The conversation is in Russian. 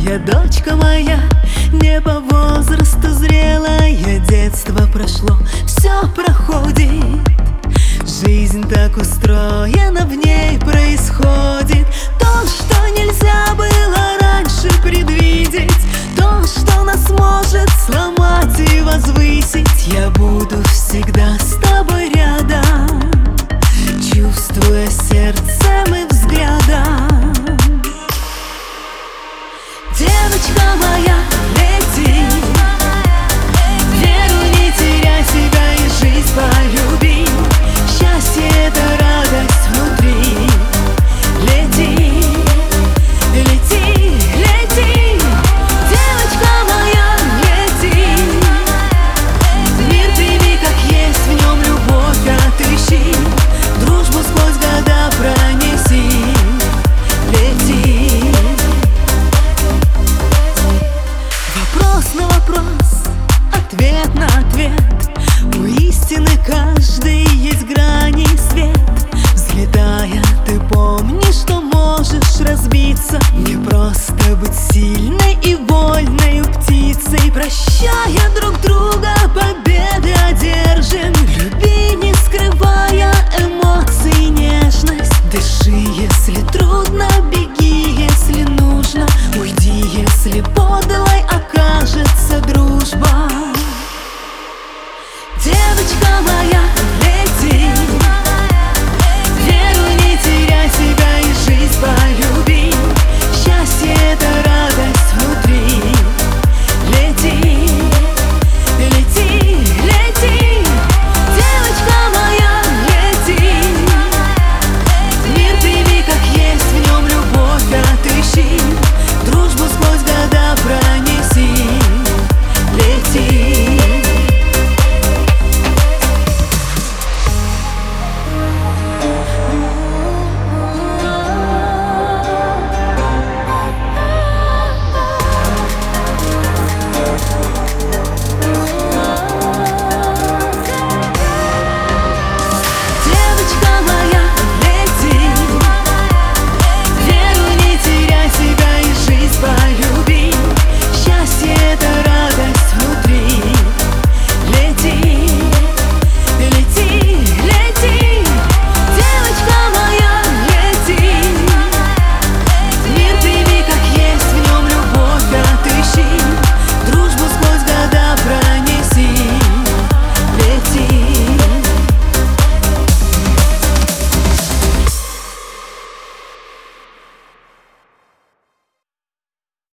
Моя дочка моя, не по возрасту зрелая, детство прошло, все проходит. Жизнь так устроена, в ней происходит то, что нельзя было раньше предвидеть, то, что нас может сломать и возвысить. Я буду всегда с тобой рядом.